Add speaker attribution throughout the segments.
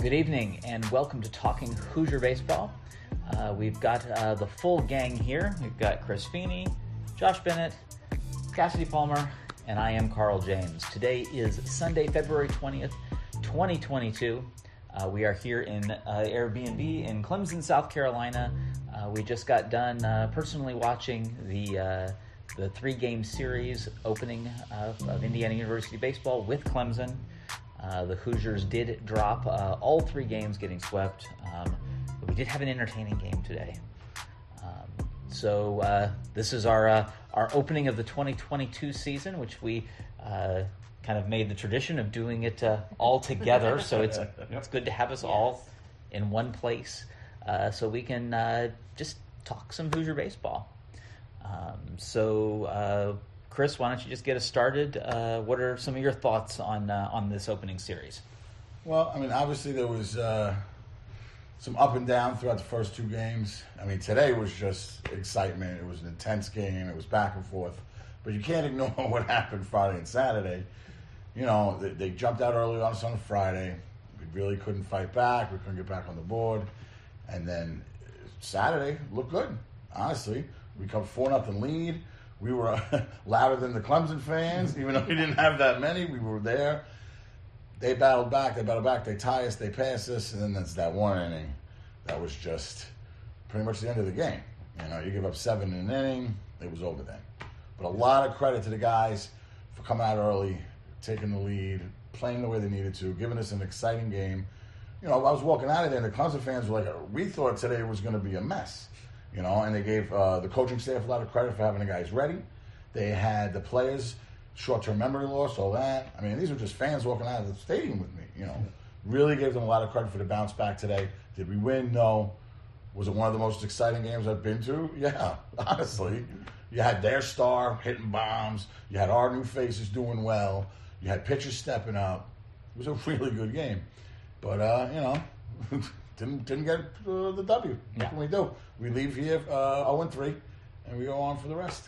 Speaker 1: Good evening and welcome to Talking Hoosier Baseball. We've got the full gang here. We've got Chris Feeney, Josh Bennett, Cassidy Palmer, and I am Carl James. Today is Sunday, February 20th, 2022. We are here in Airbnb in Clemson, South Carolina. We just got done personally watching the three-game series opening of Indiana University baseball with Clemson. The Hoosiers did drop all three games, getting swept. But we did have an entertaining game today. So this is our opening of the 2022 season, which we kind of made the tradition of doing it all together. So it's good to have us all in one place so we can just talk some Hoosier baseball. Chris, why don't you just get us started? What are some of your thoughts on this opening series?
Speaker 2: Well, I mean, obviously there was some up and down throughout the first two games. I mean, today was just excitement. It was an intense game. It was back and forth. But you can't ignore what happened Friday and Saturday. You know, they jumped out early on us on Friday. We really couldn't fight back. We couldn't get back on the board. And then Saturday looked good, honestly. We come 4-0 lead. We were louder than the Clemson fans, even though we didn't have that many. We were there. They battled back. They tie us. They pass us. And then that's that one inning. That was just pretty much the end of the game. You know, you give up 7 in an inning. It was over then. But a lot of credit to the guys for coming out early, taking the lead, playing the way they needed to, giving us an exciting game. You know, I was walking out of there, and the Clemson fans were like, we thought today was going to be a mess. You know, and they gave the coaching staff a lot of credit for having the guys ready. They had the players, short-term memory loss, all that. I mean, these were just fans walking out of the stadium with me, you know. Really gave them a lot of credit for the bounce back today. Did we win? No. Was it one of the most exciting games I've been to? Yeah, honestly. You had their star hitting bombs. You had our new faces doing well. You had pitchers stepping up. It was a really good game. But, you know, didn't get the W. What can we do? We leave here 0-3, and we go on for the rest.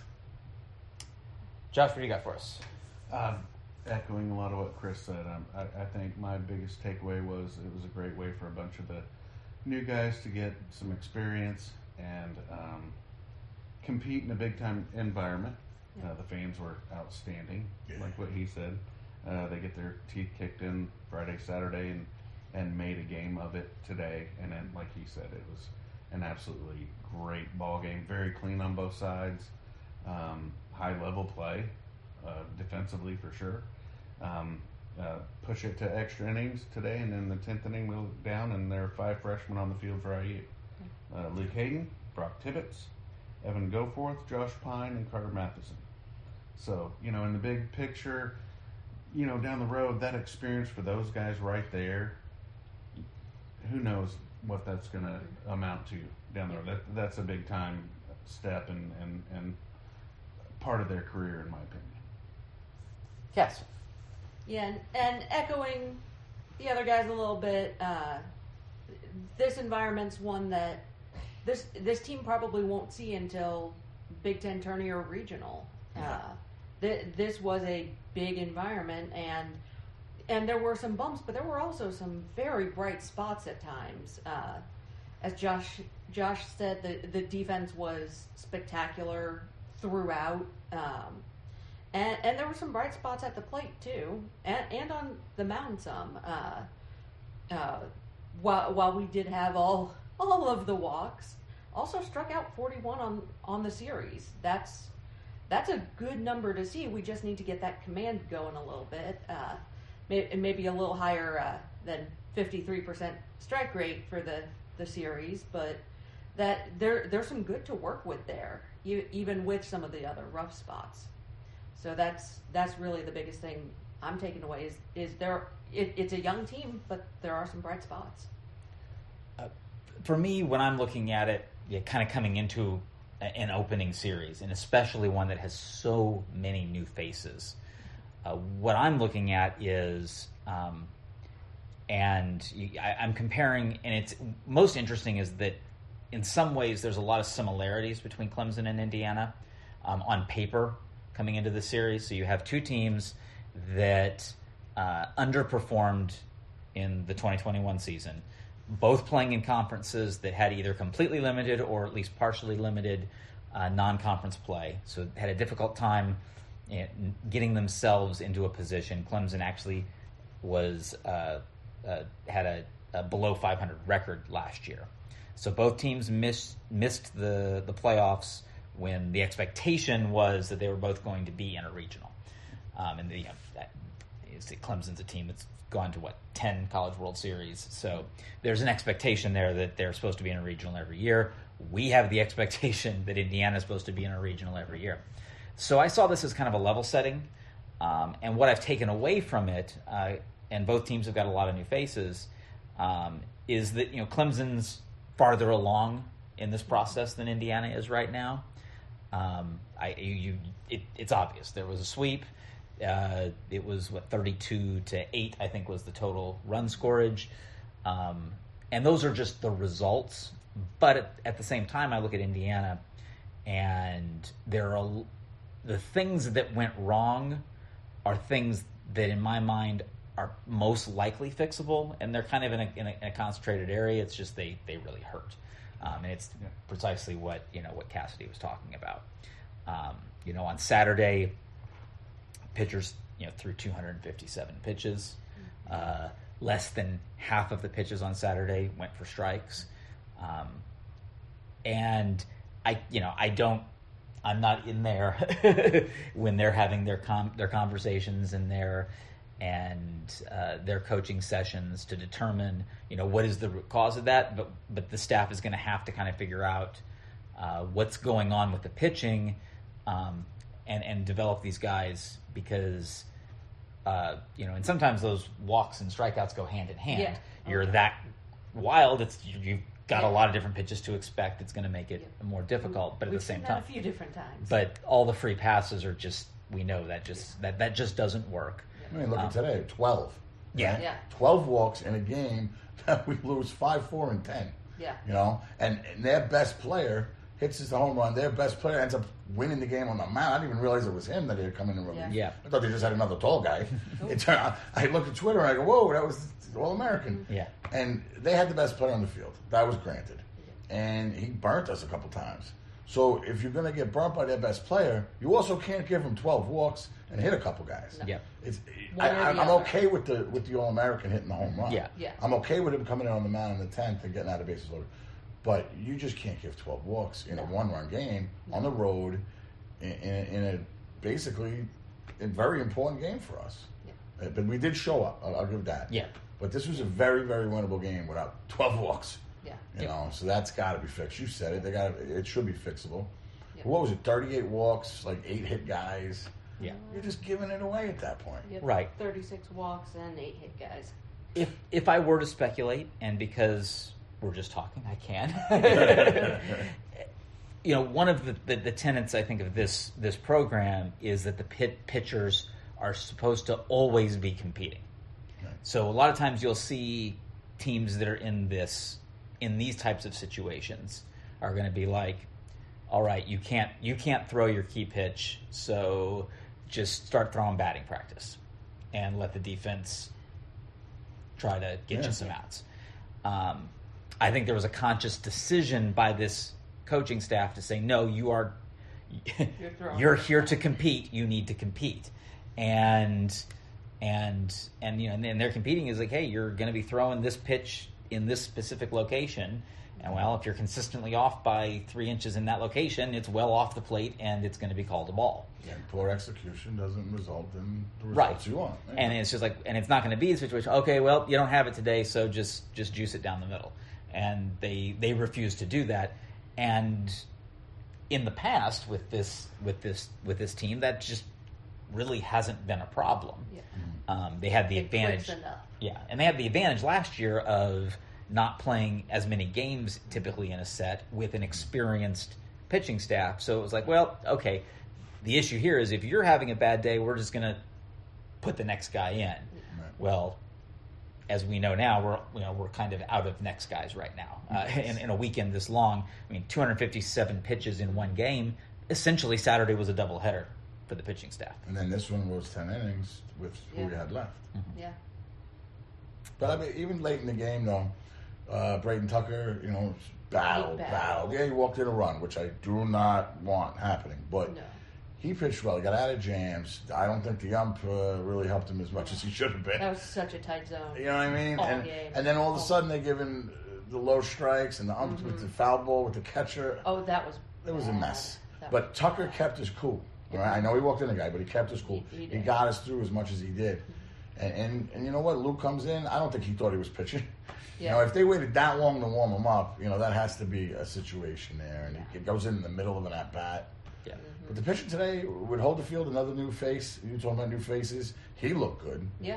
Speaker 1: Josh, what do you got for us?
Speaker 3: Echoing a lot of what Chris said, I think my biggest takeaway was it was a great way for a bunch of the new guys to get some experience and compete in a big-time environment. The fans were outstanding, like what he said. They get their teeth kicked in Friday, Saturday, and made a game of it today. And then, like he said, it was an absolutely great ball game. Very clean on both sides. High-level play, defensively for sure. Push it to extra innings today, and then the 10th inning we look down, and there are 5 freshmen on the field for IU. Luke Hayden, Brock Tibbetts, Evan Goforth, Josh Pine, and Carter Matheson. So, you know, in the big picture, you know, down the road, that experience for those guys right there, who knows what that's going to amount to down the road. That's a big time step and part of their career, in my opinion.
Speaker 1: Yes.
Speaker 4: Yeah, and echoing the other guys a little bit, this environment's one that this team probably won't see until Big Ten tourney or regional. This was a big environment, and there were some bumps, but there were also some very bright spots at times. As Josh said, the defense was spectacular throughout, and there were some bright spots at the plate too, and on the mound some. While we did have all of the walks, also struck out 41 on the series. That's a good number to see. We just need to get that command going a little bit. Maybe a little higher than 53% strike rate for the series, but that there's some good to work with there, even with some of the other rough spots. So that's really the biggest thing I'm taking away is it's a young team, but there are some bright spots.
Speaker 1: For me, when I'm looking at it, kind of coming into an opening series, and especially one that has so many new faces, what I'm looking at is, I'm comparing, and it's most interesting is that in some ways there's a lot of similarities between Clemson and Indiana on paper coming into the series. So you have two teams that underperformed in the 2021 season, both playing in conferences that had either completely limited or at least partially limited non-conference play. So had a difficult time getting themselves into a position. Clemson actually was had a below 500 record last year. So both teams missed the playoffs when the expectation was that they were both going to be in a regional. Clemson's a team that's gone to 10 College World Series. So there's an expectation there that they're supposed to be in a regional every year. We have the expectation that Indiana's supposed to be in a regional every year. So I saw this as kind of a level setting. And what I've taken away from it, and both teams have got a lot of new faces, is that Clemson's farther along in this process than Indiana is right now. It's obvious. There was a sweep. It was 32-8, I think, was the total run scorage. And those are just the results. But at the same time, I look at Indiana, and the things that went wrong are things that, in my mind, are most likely fixable, and they're kind of in a concentrated area. It's just they really hurt, and it's precisely what Cassidy was talking about. On Saturday, pitchers threw 257 pitches. Less than half of the pitches on Saturday went for strikes, and I'm not in there when they're having their conversations and their coaching sessions to determine what is the root cause of that. But the staff is going to have to kind of figure out what's going on with the pitching, and develop these guys, because and sometimes those walks and strikeouts go hand in hand.
Speaker 4: Yeah.
Speaker 1: You're that wild. You've got a lot of different pitches to expect. It's going to make it more difficult, but at the same time,
Speaker 4: a few different times.
Speaker 1: But all the free passes are just, we know that that just doesn't work.
Speaker 2: I mean, look at today, 12.
Speaker 1: Yeah.
Speaker 2: Right?
Speaker 4: Yeah.
Speaker 2: 12 walks in a game that we lose 5-4 and 10.
Speaker 4: Yeah.
Speaker 2: And their best player hits his home run. Their best player ends up winning the game on the mound. I didn't even realize it was him that he had come in and relief.
Speaker 1: Yeah.
Speaker 2: I thought they just had another tall guy. It turned out, I looked at Twitter and I go, whoa, that was All-American.
Speaker 1: Yeah.
Speaker 2: And they had the best player on the field. That was granted. And he burnt us a couple times. So if you're going to get burnt by their best player, you also can't give him 12 walks and hit a couple guys.
Speaker 1: No. Yeah.
Speaker 2: I'm okay with the All-American hitting the home run.
Speaker 1: Yeah.
Speaker 4: Yeah.
Speaker 2: I'm okay with him coming in on the mound in the 10th and getting out of bases loaded. But you just can't give 12 walks in a one-run game on the road in a basically a very important game for us. Yeah. But we did show up. I'll give that.
Speaker 1: Yeah.
Speaker 2: But this was a very, very winnable game without 12 walks.
Speaker 4: Yeah.
Speaker 2: So that's got to be fixed. You said it. It should be fixable.
Speaker 4: Yep.
Speaker 2: What was it? 38 walks, like 8 hit guys.
Speaker 1: Yeah.
Speaker 2: You're just giving it away at that point.
Speaker 4: Yep.
Speaker 1: Right.
Speaker 4: 36 walks and 8 hit guys.
Speaker 1: If I were to speculate, and because we're just talking, I can. One of the tenets, I think, of this program is that the pitchers are supposed to always be competing.
Speaker 2: Right.
Speaker 1: So a lot of times you'll see teams that are in these types of situations are going to be like, all right, you can't throw your key pitch, so just start throwing batting practice and let the defense try to get you some outs. I think there was a conscious decision by this coaching staff to say, no, you're here to compete. You need to compete. And they're competing is like, hey, you're going to be throwing this pitch in this specific location. And well, if you're consistently off by 3 inches in that location, it's well off the plate and it's going to be called a ball.
Speaker 2: And poor execution doesn't result in the results
Speaker 1: Right.
Speaker 2: you want. Yeah.
Speaker 1: And it's just like, and it's not going to be a situation. Okay, well, you don't have it today, so just juice it down the middle. And they refuse to do that. And in the past with this team, that just really hasn't been a problem.
Speaker 4: Yeah.
Speaker 1: They had the advantage.
Speaker 4: Clicks enough.
Speaker 1: Yeah, and they had the advantage last year of not playing as many games typically in a set with an experienced pitching staff. So it was like, well, okay, the issue here is if you're having a bad day, we're just going to put the next guy in.
Speaker 2: Right.
Speaker 1: Well, as we know now, we're kind of out of next guys right now. In a weekend this long, 257 pitches in one game. Essentially, Saturday was a doubleheader for the pitching staff.
Speaker 2: And then this one was 10 innings with who we had left.
Speaker 4: Yeah.
Speaker 2: But I mean, even late in the game, though, Brayden Tucker, battled. Yeah, he walked in a run, which I do not want happening. But he pitched well. He got out of jams. I don't think the ump really helped him as much as he should have been.
Speaker 4: That was such a tight zone.
Speaker 2: You know what I mean?
Speaker 4: Game.
Speaker 2: And then all of a sudden they give him the low strikes and the ump with the foul ball with the catcher.
Speaker 4: Oh, that was
Speaker 2: It was a mess.
Speaker 4: That
Speaker 2: But
Speaker 4: was
Speaker 2: Tucker
Speaker 4: bad.
Speaker 2: kept his cool. Right? I know he walked in the guy, but he kept his cool.
Speaker 4: He
Speaker 2: He
Speaker 4: did.
Speaker 2: got us through as much as he did. And you know what? Luke comes in. I don't think he thought he was pitching.
Speaker 4: Yeah.
Speaker 2: If they waited that long to warm him up, that has to be a situation there. And it goes in the middle of an at-bat.
Speaker 1: Yeah.
Speaker 2: But the pitcher today with Holdfield, another new face. You talking about new faces? He looked good.
Speaker 4: Yeah.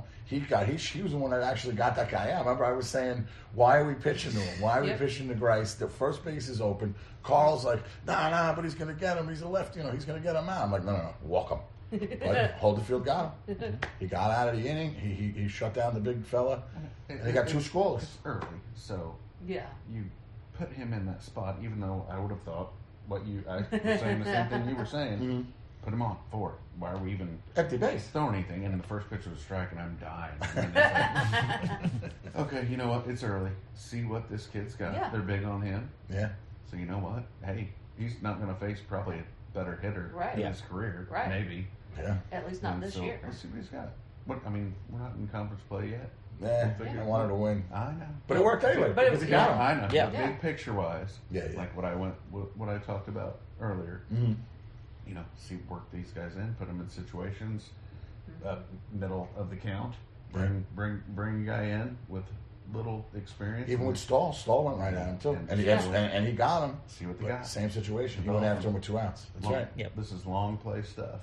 Speaker 2: He was the one that actually got that guy out. Remember, I was saying, why are we pitching to him? Why are we
Speaker 4: Yep.
Speaker 2: pitching to Grice? The first base is open. Carl's like, nah, but he's going to get him. He's a left. He's going to get him out. I'm like, no, walk him. But Holdfield got him. He got out of the inning. He shut down the big fella, and he got two scoreless.
Speaker 3: It's early, so
Speaker 4: Yeah.
Speaker 3: you put him in that spot, even though I would have thought I was saying the same thing you were saying.
Speaker 2: Mhm.
Speaker 3: Put him on 4. Why are we even
Speaker 2: Empty base.
Speaker 3: throwing anything? And the first pitch was a strike, and I'm dying. And it's like, okay, you know what? It's early. See what this kid's got.
Speaker 4: Yeah.
Speaker 3: They're big on him.
Speaker 2: Yeah.
Speaker 3: So you know what? Hey, he's not going to face probably a better hitter
Speaker 4: Right.
Speaker 3: in
Speaker 1: Yeah.
Speaker 3: his career.
Speaker 4: Right.
Speaker 3: Maybe.
Speaker 2: Yeah.
Speaker 4: At least not
Speaker 3: And
Speaker 4: this
Speaker 3: so
Speaker 4: year.
Speaker 3: Let's see what he's got. We're not in conference play yet.
Speaker 2: I wanted to win.
Speaker 3: I know.
Speaker 2: But it worked anyway.
Speaker 4: But it
Speaker 2: because
Speaker 4: was-
Speaker 2: he got him.
Speaker 3: I know.
Speaker 1: Yeah.
Speaker 3: But
Speaker 4: Yeah.
Speaker 3: big picture wise,
Speaker 2: Yeah.
Speaker 3: like what I talked about earlier.
Speaker 2: Mhm.
Speaker 3: Work these guys in, put them in situations,
Speaker 4: Mm-hmm.
Speaker 3: middle of the count. Bring a guy in with little experience.
Speaker 2: Even with Stahl went right at him too, and he
Speaker 4: Yeah.
Speaker 2: and he got him.
Speaker 3: See what they
Speaker 2: But
Speaker 3: got.
Speaker 2: Same situation. He went after him with 2 outs. That's
Speaker 3: Long-
Speaker 2: right.
Speaker 1: Yep.
Speaker 3: This is long play stuff.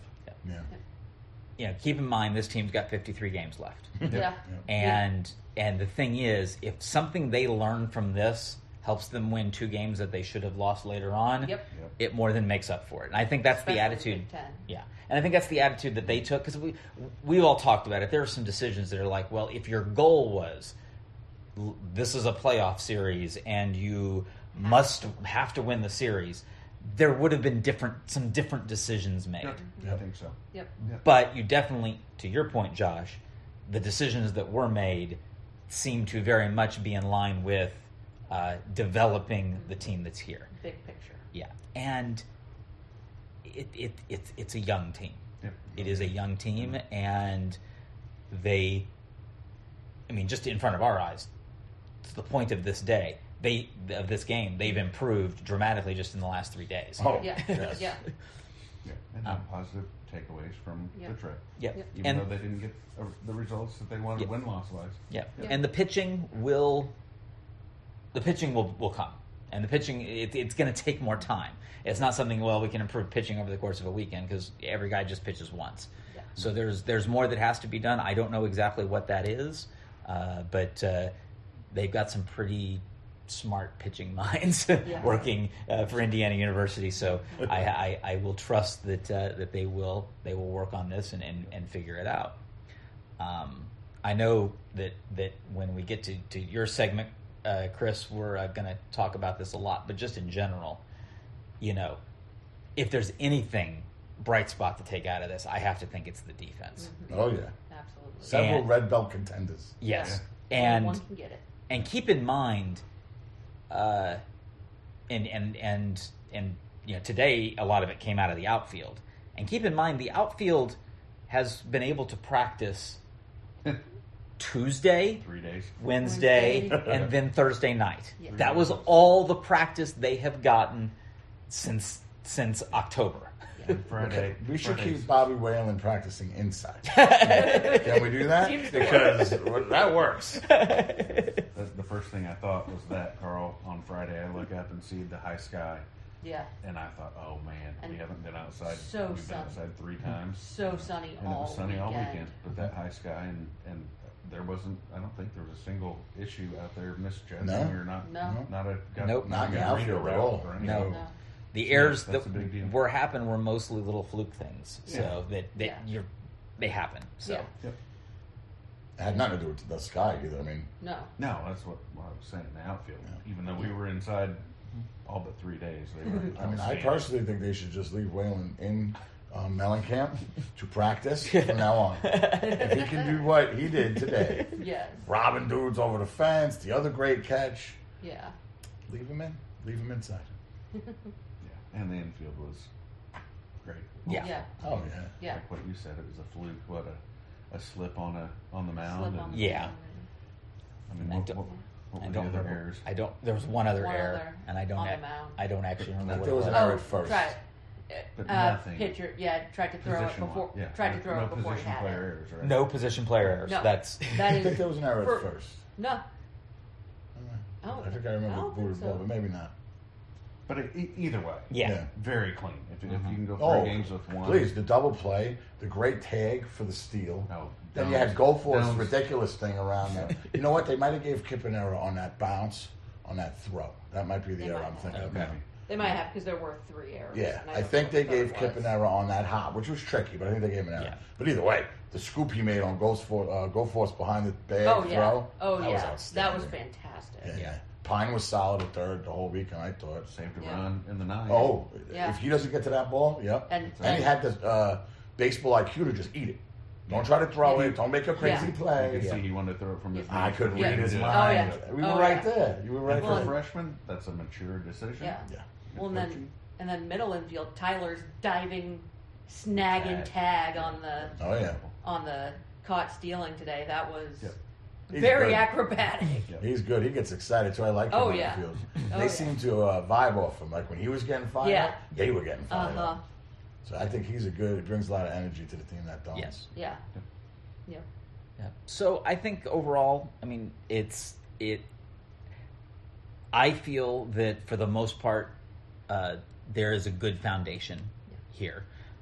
Speaker 2: Yeah.
Speaker 1: Keep in mind this team's got 53 games left.
Speaker 4: Yeah.
Speaker 1: And the thing is, if something they learn from this helps them win 2 games that they should have lost later on,
Speaker 4: Yep.
Speaker 1: it more than makes up for it. And I think that's
Speaker 4: Especially
Speaker 1: the
Speaker 4: in
Speaker 1: attitude.
Speaker 4: Big Ten.
Speaker 1: Yeah, and I think that's the attitude that they took because we all talked about it. There are some decisions that are like, well, if your goal was this is a playoff series and you have to win the series, there would have been some different decisions made.
Speaker 3: Yeah, I think so.
Speaker 4: Yep.
Speaker 1: But you definitely, to your point, Josh, the decisions that were made seem to very much be in line with developing the team that's here.
Speaker 4: Big picture.
Speaker 1: Yeah, and it's a young team.
Speaker 3: Yep.
Speaker 1: It is a young team, and just in front of our eyes, to the point of this day, this game, they've improved dramatically just in the last 3 days.
Speaker 2: Oh,
Speaker 4: Yeah.
Speaker 2: yes.
Speaker 4: Yeah.
Speaker 3: Yeah. And have positive takeaways from
Speaker 4: Yeah.
Speaker 3: the trip.
Speaker 1: Yep.
Speaker 4: Yep.
Speaker 3: Even
Speaker 1: And
Speaker 3: though they didn't get the results that they wanted
Speaker 1: Yep.
Speaker 3: win-loss wise.
Speaker 1: yeah,
Speaker 4: Yeah.
Speaker 1: and the pitching will come, and the pitching it's going to take more time. It's not something we can improve pitching over the course of a weekend because every guy just pitches once.
Speaker 4: Yeah.
Speaker 1: So there's more that has to be done. I don't know exactly what that is, but they've got some pretty smart pitching minds
Speaker 4: Yeah.
Speaker 1: working for Indiana University. So I will trust that they will work on this and figure it out. I know that when we get to your segment, Chris, we're going to talk about this a lot, but just in general, if there's anything bright spot to take out of this, I have to think it's the defense.
Speaker 2: Oh yeah.
Speaker 4: Absolutely.
Speaker 2: Several
Speaker 1: And-
Speaker 2: red belt contenders.
Speaker 1: Yes,
Speaker 4: Anyone
Speaker 1: and
Speaker 4: can get it.
Speaker 1: keep in mind, today a lot of it came out of the outfield, and keep in mind the outfield has been able to practice Tuesday,
Speaker 3: 3 days.
Speaker 1: Wednesday,
Speaker 4: Wednesday.
Speaker 1: and then Thursday night.
Speaker 4: Yeah.
Speaker 1: That was all the practice they have gotten since October.
Speaker 3: And Friday.
Speaker 2: We should
Speaker 3: Fridays-
Speaker 2: keep Bobby Whalen practicing inside. Can we do that?
Speaker 4: Seems to
Speaker 2: Because that works.
Speaker 3: The first thing I thought was that, Carl, on Friday I look up and see the high sky,
Speaker 4: Yeah.
Speaker 3: and I thought, oh man, we
Speaker 4: And
Speaker 3: haven't been outside.
Speaker 4: so
Speaker 3: We've been
Speaker 4: sunny.
Speaker 3: outside 3 times.
Speaker 4: So sunny
Speaker 3: And it
Speaker 4: all
Speaker 3: was sunny all
Speaker 4: weekend.
Speaker 3: weekend, but that high sky, and there wasn't, I don't think there was a single issue out there misjudging
Speaker 2: No.
Speaker 3: or not.
Speaker 4: No.
Speaker 3: Not a,
Speaker 1: Nope.
Speaker 2: Not in the
Speaker 3: a read
Speaker 2: outfield at
Speaker 3: route
Speaker 2: all.
Speaker 3: or anything.
Speaker 1: No.
Speaker 4: No.
Speaker 1: The
Speaker 3: So
Speaker 1: errors
Speaker 3: that's
Speaker 1: that
Speaker 3: a big deal.
Speaker 1: were mostly little fluke things, so
Speaker 3: Yeah.
Speaker 1: that
Speaker 4: Yeah.
Speaker 1: they happen. So
Speaker 4: Yeah.
Speaker 3: Yep.
Speaker 2: It had nothing to do with the sky either. I mean,
Speaker 4: No.
Speaker 3: No, that's what I was saying, the outfield. Even though we were inside all but 3 days. They were
Speaker 2: I personally think they should just leave Whalen in Mellencamp to practice from now on. If he can do what he did today,
Speaker 4: Yes.
Speaker 2: robbing dudes over the fence, the other great catch,
Speaker 4: Yeah.
Speaker 2: leave him in. Leave him inside.
Speaker 3: Yeah, and the infield was great.
Speaker 1: Yeah.
Speaker 4: Yeah.
Speaker 2: Oh, yeah.
Speaker 4: Yeah.
Speaker 3: Like what you said, it was a fluke. What a slip on the mound.
Speaker 4: Slip on the
Speaker 1: Yeah.
Speaker 4: mound.
Speaker 3: I mean,
Speaker 1: I
Speaker 3: what,
Speaker 1: don't-
Speaker 3: what
Speaker 1: I
Speaker 3: were
Speaker 1: don't
Speaker 3: the other
Speaker 1: remember.
Speaker 3: errors?
Speaker 1: I don't. There was one other
Speaker 4: One
Speaker 1: error,
Speaker 4: other
Speaker 1: and I don't.
Speaker 4: on the mound.
Speaker 1: I don't actually remember
Speaker 2: That
Speaker 1: what
Speaker 2: there
Speaker 1: it
Speaker 2: was
Speaker 1: was.
Speaker 2: an error at first.
Speaker 4: Tried,
Speaker 3: But nothing.
Speaker 4: pitcher, tried to throw it
Speaker 3: Position
Speaker 4: before.
Speaker 3: one. Yeah.
Speaker 4: Tried to throw
Speaker 3: no
Speaker 4: it before he
Speaker 3: position
Speaker 4: had
Speaker 3: player
Speaker 4: it.
Speaker 3: errors, right?
Speaker 1: No position player errors.
Speaker 4: No.
Speaker 1: That's
Speaker 4: That
Speaker 2: I
Speaker 4: is
Speaker 2: think there was an error
Speaker 4: for-
Speaker 2: at first.
Speaker 4: no.
Speaker 2: I think I remember
Speaker 4: don't
Speaker 2: booted
Speaker 4: think
Speaker 2: ball,
Speaker 4: so.
Speaker 2: but maybe not.
Speaker 3: But either way,
Speaker 1: yeah.
Speaker 3: very clean. If you can go 3
Speaker 2: Oh,
Speaker 3: games with one,
Speaker 2: please, the double play, the great tag for the steal.
Speaker 3: Oh,
Speaker 2: Then you had Goforth's
Speaker 3: Downs.
Speaker 2: ridiculous thing around there. You know what? They might have gave Kip an error on that bounce, on that throw. That might be the
Speaker 4: They
Speaker 2: error
Speaker 4: might
Speaker 2: I'm
Speaker 4: have.
Speaker 2: thinking of
Speaker 3: Okay.
Speaker 2: now.
Speaker 4: They might have because there were 3 errors.
Speaker 2: Yeah,
Speaker 4: and
Speaker 2: I
Speaker 4: don't
Speaker 2: think
Speaker 4: know
Speaker 2: they
Speaker 4: what
Speaker 2: gave
Speaker 4: it
Speaker 2: Kip
Speaker 4: was.
Speaker 2: an error on that hop, which was tricky, but I think they gave him an error.
Speaker 1: Yeah.
Speaker 2: But either way, the scoop he made on Goforth's behind the bag
Speaker 4: Oh yeah.
Speaker 2: throw,
Speaker 4: Oh
Speaker 2: that was
Speaker 4: yeah.
Speaker 2: outstanding.
Speaker 4: That was fantastic.
Speaker 2: Yeah,
Speaker 1: Yeah.
Speaker 2: Pine was solid at third the whole weekend, I thought.
Speaker 3: saved a
Speaker 4: Yeah.
Speaker 3: run in the 9th.
Speaker 2: Oh,
Speaker 4: Yeah.
Speaker 2: if he doesn't get to that ball, yep.
Speaker 4: And-
Speaker 2: he had the baseball IQ to just eat it. Don't try to throw it. Don't make a crazy
Speaker 4: Yeah.
Speaker 3: you
Speaker 2: play.
Speaker 3: could see he wanted to throw it from his.
Speaker 2: I
Speaker 3: knees.
Speaker 2: could
Speaker 4: Yeah.
Speaker 2: read his
Speaker 3: Yeah.
Speaker 2: mind.
Speaker 4: Oh, yeah.
Speaker 2: We were
Speaker 4: Oh,
Speaker 2: right
Speaker 4: yeah.
Speaker 2: there. You were right
Speaker 3: And for a
Speaker 2: there.
Speaker 3: freshman, that's a mature decision.
Speaker 4: Yeah.
Speaker 2: Yeah.
Speaker 4: Well,
Speaker 3: Coaching.
Speaker 4: and then middle infield, Tyler's diving, snagging tag on
Speaker 2: Oh yeah.
Speaker 4: the caught stealing today. That was
Speaker 3: Yep.
Speaker 2: He's
Speaker 4: very
Speaker 2: good.
Speaker 4: acrobatic.
Speaker 3: Yep.
Speaker 2: He's good. He gets excited too. I like him
Speaker 4: Oh,
Speaker 2: in the
Speaker 4: yeah.
Speaker 2: field.
Speaker 4: Oh,
Speaker 2: They
Speaker 4: yeah.
Speaker 2: seem to vibe off him. Like when he was getting fired
Speaker 4: Yeah.
Speaker 2: up, they were getting
Speaker 4: Uh
Speaker 2: fired
Speaker 4: huh.
Speaker 2: up. So I think he's a good. He brings a lot of energy to the team. That don't.
Speaker 1: Yes.
Speaker 4: Yeah. Yep.
Speaker 1: Yeah. So I think overall, I mean, I feel that for the most part, there is a good foundation here.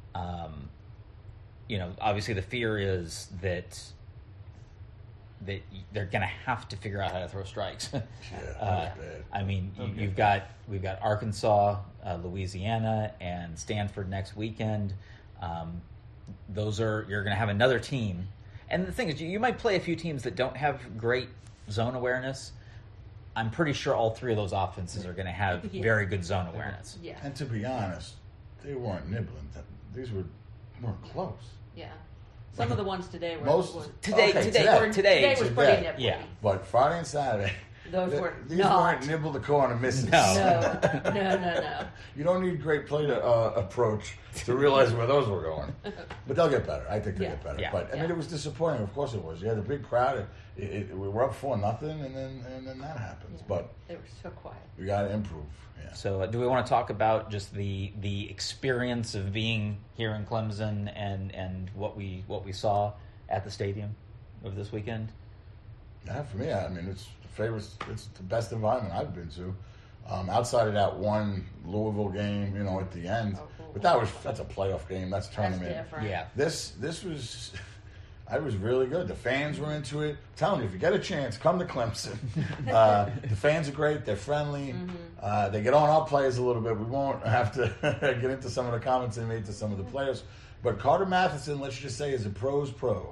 Speaker 1: Obviously the fear is that they're going to have to figure out how to throw strikes.
Speaker 2: Yeah. That's bad.
Speaker 1: I mean,
Speaker 3: Okay.
Speaker 1: we've got Arkansas, Louisiana, and Stanford next weekend. You're going to have another team. And the thing is, you might play a few teams that don't have great zone awareness. I'm pretty sure all 3 of those offenses are going to have
Speaker 4: Yeah.
Speaker 1: very good zone awareness.
Speaker 4: Yeah.
Speaker 2: And to be honest, they weren't nibbling. These weren't close.
Speaker 4: Yeah. Some of the ones today were.
Speaker 2: Most
Speaker 4: were
Speaker 1: Today
Speaker 4: today was pretty
Speaker 2: today.
Speaker 4: nipply.
Speaker 1: Yeah.
Speaker 2: But Friday and Saturday,
Speaker 4: Those were
Speaker 2: these
Speaker 4: not.
Speaker 2: weren't nibble the corner misses.
Speaker 1: No.
Speaker 4: No.
Speaker 2: You don't need great play to approach to realize where those were going. But they'll get better. I think they'll
Speaker 4: Yeah.
Speaker 2: get better.
Speaker 1: Yeah.
Speaker 2: But I mean,
Speaker 4: Yeah.
Speaker 2: it was disappointing. Of course, it was. You had a big crowd. We were up 4-0, and then that happens.
Speaker 4: Yeah.
Speaker 2: But
Speaker 4: They were so quiet.
Speaker 2: we got to improve. Yeah.
Speaker 1: So, do we want to talk about just the experience of being here in Clemson and what we saw at the stadium over this weekend?
Speaker 2: Yeah, for me, I mean, it's the favorite. It's the best environment I've been to. Outside of that one Louisville game, at the end,
Speaker 4: Oh, cool.
Speaker 2: but that's a playoff game. That's
Speaker 4: That's
Speaker 2: tournament.
Speaker 4: different.
Speaker 1: Yeah.
Speaker 2: This was. I was really good. The fans were into it. I'm telling you, if you get a chance, come to Clemson. The fans are great. They're friendly.
Speaker 4: Mm-hmm.
Speaker 2: They get on our players a little bit. We won't have to get into some of the comments they made to some of the players. But Carter Matheson, let's just say, is a pro's pro.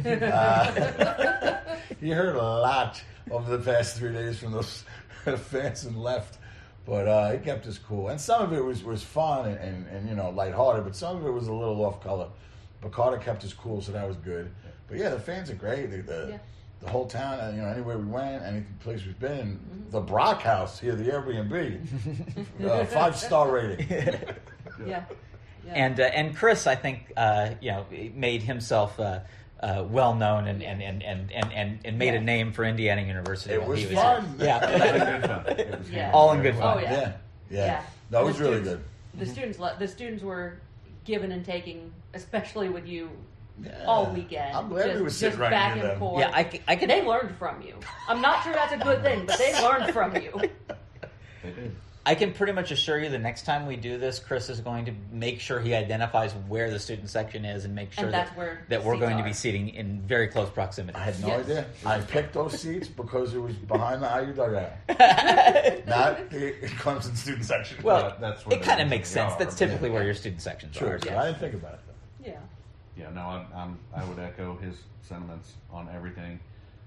Speaker 2: He heard a lot over the past 3 days from those fans and left. But he kept us cool. And some of it was fun and lighthearted, but some of it was a little off color. But Carter kept us cool, so that was good. But yeah, the fans are great. The whole town, anywhere we went, any place we've been, the Brock House here, the Airbnb, 5-star rating.
Speaker 4: Yeah.
Speaker 1: And Chris, I think, made himself well known and made a name for Indiana University.
Speaker 2: It
Speaker 1: while
Speaker 2: was
Speaker 1: he
Speaker 2: fun.
Speaker 1: here. Yeah,
Speaker 3: Good fun. It was
Speaker 4: Yeah.
Speaker 1: all in good
Speaker 4: Oh
Speaker 1: fun.
Speaker 4: yeah.
Speaker 2: Yeah. That was
Speaker 4: The
Speaker 2: really
Speaker 4: students-
Speaker 2: good.
Speaker 4: The students were giving and taking, especially with you,
Speaker 2: Yeah.
Speaker 4: all weekend.
Speaker 2: I'm glad we were sitting
Speaker 4: just
Speaker 2: right
Speaker 4: back
Speaker 2: near
Speaker 4: and
Speaker 2: them.
Speaker 4: forth.
Speaker 1: Yeah, I could.
Speaker 4: They learned from you. I'm not sure that's a good thing, but they learned from you.
Speaker 3: They did.
Speaker 1: I can pretty much assure you the next time we do this, Chris is going to make sure he identifies where the student section is and make sure
Speaker 4: And that's where
Speaker 1: that we're
Speaker 4: seats
Speaker 1: going to
Speaker 4: are.
Speaker 1: be seating in very close proximity.
Speaker 2: I had no
Speaker 4: Yes.
Speaker 2: idea. I picked those seats because it was behind the IU dugout, not the Clemson student section.
Speaker 1: Well,
Speaker 3: That's where
Speaker 1: it kind of
Speaker 3: they
Speaker 1: makes sense.
Speaker 3: are,
Speaker 1: That's
Speaker 3: but-
Speaker 1: typically where your student sections
Speaker 2: True.
Speaker 1: are.
Speaker 2: So
Speaker 4: Yes.
Speaker 2: I didn't think about it. Though.
Speaker 4: Yeah.
Speaker 3: Yeah, no, I would echo his sentiments on everything.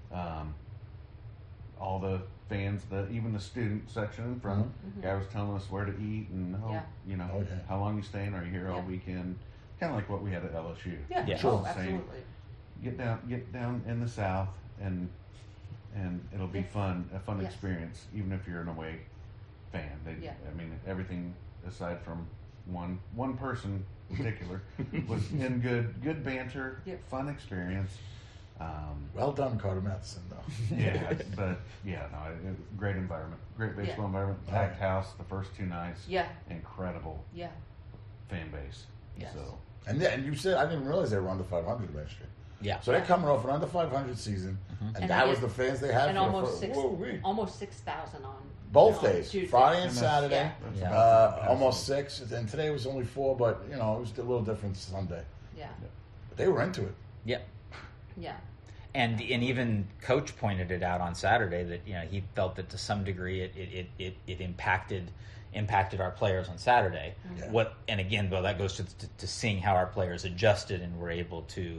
Speaker 3: All the fans, even the student section in front, guy was telling us where to eat and
Speaker 4: Yeah.
Speaker 2: Oh, yeah.
Speaker 3: how long you staying? Are you here all
Speaker 4: Yeah.
Speaker 3: weekend? kind of like what we had at LSU.
Speaker 4: Yeah,
Speaker 1: Yeah.
Speaker 4: oh,
Speaker 3: Same.
Speaker 4: absolutely.
Speaker 3: Get down in the South, and it'll be fun, a fun
Speaker 4: Yes.
Speaker 3: experience, even if you're an away fan.
Speaker 4: Yeah.
Speaker 3: I mean, everything aside from one person in particular was in good banter,
Speaker 4: Yep.
Speaker 3: fun experience.
Speaker 2: Well done, Carter Matheson, though.
Speaker 3: Yeah, but great environment, great baseball environment, packed house the first 2 nights.
Speaker 4: Yeah.
Speaker 3: Incredible
Speaker 4: Yeah.
Speaker 3: fan base.
Speaker 4: Yes.
Speaker 3: So
Speaker 2: And you said, I didn't realize they were under 500 last year.
Speaker 1: Yeah.
Speaker 2: So they're coming off an under 500 season, and
Speaker 4: And
Speaker 2: that
Speaker 4: they
Speaker 2: was
Speaker 4: get-
Speaker 2: the fans they had
Speaker 4: And
Speaker 2: for
Speaker 4: almost
Speaker 2: the first,
Speaker 4: almost 6,000 on
Speaker 2: both
Speaker 4: on
Speaker 2: days,
Speaker 4: Tuesday.
Speaker 2: Friday and
Speaker 3: And
Speaker 2: Saturday.
Speaker 4: Yeah.
Speaker 3: that's
Speaker 1: Yeah.
Speaker 3: about the
Speaker 2: Almost
Speaker 3: capacity.
Speaker 2: 6, and today was only 4, but it was a little different Sunday.
Speaker 4: Yeah.
Speaker 2: But they were into it.
Speaker 1: Yeah.
Speaker 4: Yeah.
Speaker 1: And even Coach pointed it out on Saturday that he felt that to some degree it impacted our players on Saturday.
Speaker 2: Yeah.
Speaker 1: And again, well, that goes to seeing how our players adjusted and were able to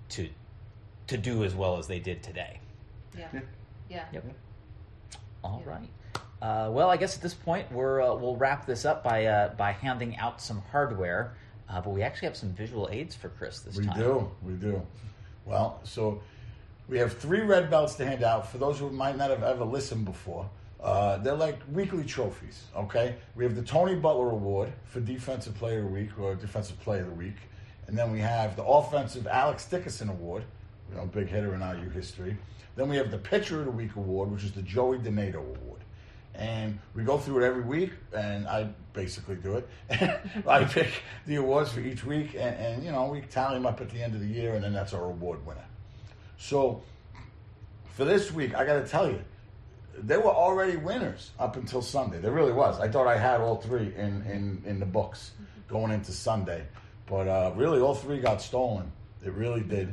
Speaker 1: do as well as they did today.
Speaker 4: Yeah.
Speaker 3: Yeah.
Speaker 4: Yeah.
Speaker 1: Yep. All right. Well, I guess at this point we'll wrap this up by handing out some hardware, but we actually have some visual aids for Chris this
Speaker 2: We
Speaker 1: time.
Speaker 2: do. Well, so we have 3 red belts to hand out. For those who might not have ever listened before, they're like weekly trophies, okay? We have the Tony Butler Award for Defensive Player of the Week or Defensive Player of the Week. And then we have the Offensive Alex Dickerson Award, big hitter in IU history. Then we have the Pitcher of the Week Award, which is the Joey Donato Award. And we go through it every week, and I basically do it. I pick the awards for each week, and we tally them up at the end of the year, and then that's our award winner. So for this week, I got to tell you, there were already winners up until Sunday. There really was. I thought I had all 3 in the books going into Sunday. But really, all 3 got stolen. It really did.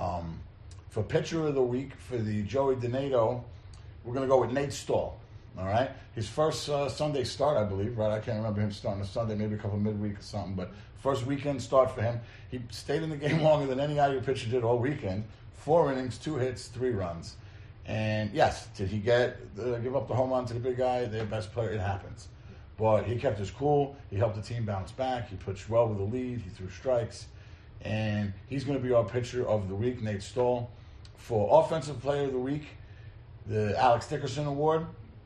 Speaker 2: For Pitcher of the Week, for the Joey Donato, we're going to go with Nate Stahl. All right? His first Sunday start, I believe, right? I can't remember him starting a Sunday, maybe a couple of midweek or something. But first weekend start for him. He stayed in the game longer than any IU pitcher did all weekend. 4 innings, 2 hits, 3 runs. And yes, did he give up the home run to the big guy, their best player? It happens. But he kept his cool. He helped the team bounce back. He pitched well with the lead. He threw strikes. And he's going to be our pitcher of the week, Nate Stahl. For Offensive Player of the Week, the Alex Dickerson Award,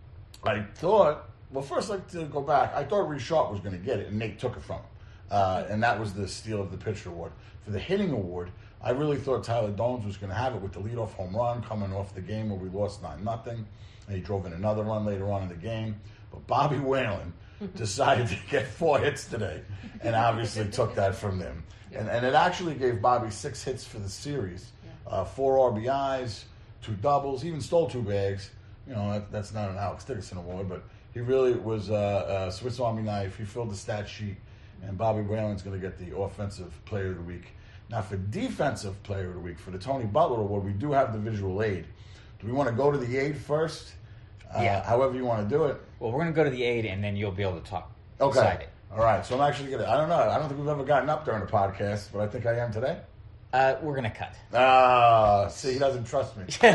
Speaker 2: I thought, well, first I'd like to go back. I thought Reece Sharp was going to get it, and Nate took it from him. And that was the steal of the pitcher award. For the hitting award, I really thought Tyler Dones was going to have it with the leadoff home run coming off the game where we lost 9-0. And he drove in another run later on in the game. But Bobby Whalen decided to get 4 hits today and obviously took that from them. And it actually gave Bobby 6 hits for the series. 4 RBIs, 2 doubles, even stole 2 bags. That's not an Alex Dickerson award, but he really was a Swiss Army knife. He filled the stat sheet, and Bobby Whalen's going to get the Offensive Player of the Week. Now, for Defensive Player of the Week, for the Tony Butler Award, we do have the visual aid. Do we want to go to the aid first?
Speaker 1: Yeah.
Speaker 2: However you want to do it.
Speaker 1: Well, we're going to go to the aid, and then you'll be able to talk.
Speaker 2: Okay.
Speaker 1: Beside it.
Speaker 2: All right. So I'm actually going to, I don't know. I don't think we've ever gotten up during a podcast, but I think I am today.
Speaker 1: We're going to cut.
Speaker 2: See, he doesn't trust me. All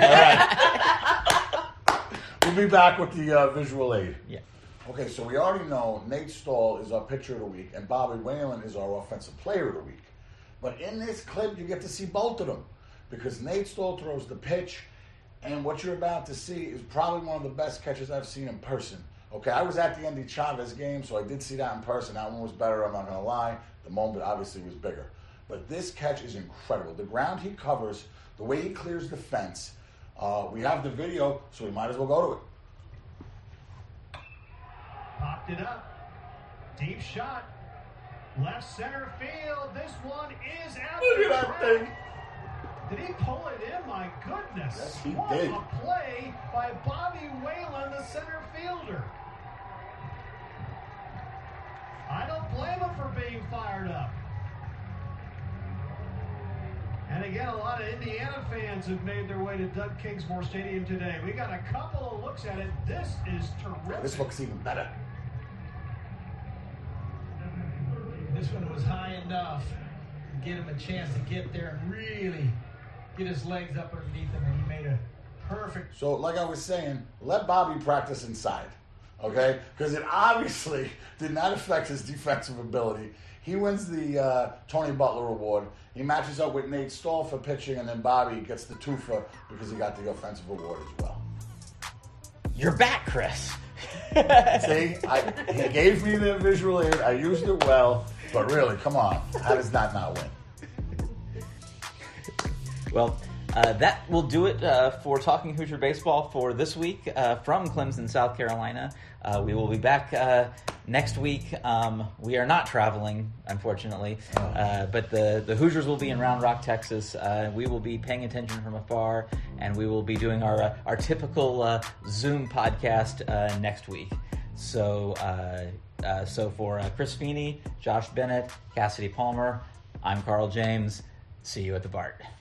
Speaker 2: right. We'll be back with the visual aid.
Speaker 1: Yeah.
Speaker 2: Okay, so we already know Nate Stahl is our pitcher of the week, and Bobby Whalen is our offensive player of the week. But in this clip, you get to see both of them, because Nate Stahl throws the pitch, and what you're about to see is probably one of the best catches I've seen in person. Okay, I was at the Andy Chavez game, so I did see that in person. That one was better, I'm not going to lie. The moment obviously was bigger. But this catch is incredible. The ground he covers, the way he clears the fence. We have the video, so we might as well go to it.
Speaker 5: Popped it up. Deep shot. Left center field. This one is out.
Speaker 2: Look
Speaker 5: the
Speaker 2: at that
Speaker 5: track.
Speaker 2: thing.
Speaker 5: Did he pull it in? My goodness.
Speaker 2: Yes, he
Speaker 5: what
Speaker 2: did.
Speaker 5: a play by Bobby Whalen, the center fielder. I don't blame him for being fired up. And again, a lot of Indiana fans have made their way to Doug Kingsmore Stadium today. We got a couple of looks at it. This is terrific.
Speaker 2: This looks even better.
Speaker 6: This one was high enough to get him a chance to get there and really get his legs up underneath him, and he made a perfect.
Speaker 2: So, like I was saying, let Bobby practice inside, okay? Because it obviously did not affect his defensive ability. He wins the Tony Butler Award. He matches up with Nate Stahl for pitching, and then Bobby gets the twofer because he got the offensive award as well.
Speaker 1: You're back, Chris.
Speaker 2: See, he gave me the visual aid. I used it well, but really, come on. How does that not win?
Speaker 1: Well, that will do it for Talking Hoosier Baseball for this week from Clemson, South Carolina. We will be back next week. We are not traveling, unfortunately, but the Hoosiers will be in Round Rock, Texas. We will be paying attention from afar, and we will be doing our typical Zoom podcast next week. So for Chris Feeney, Josh Bennett, Cassidy Palmer, I'm Carl James. See you at the BART.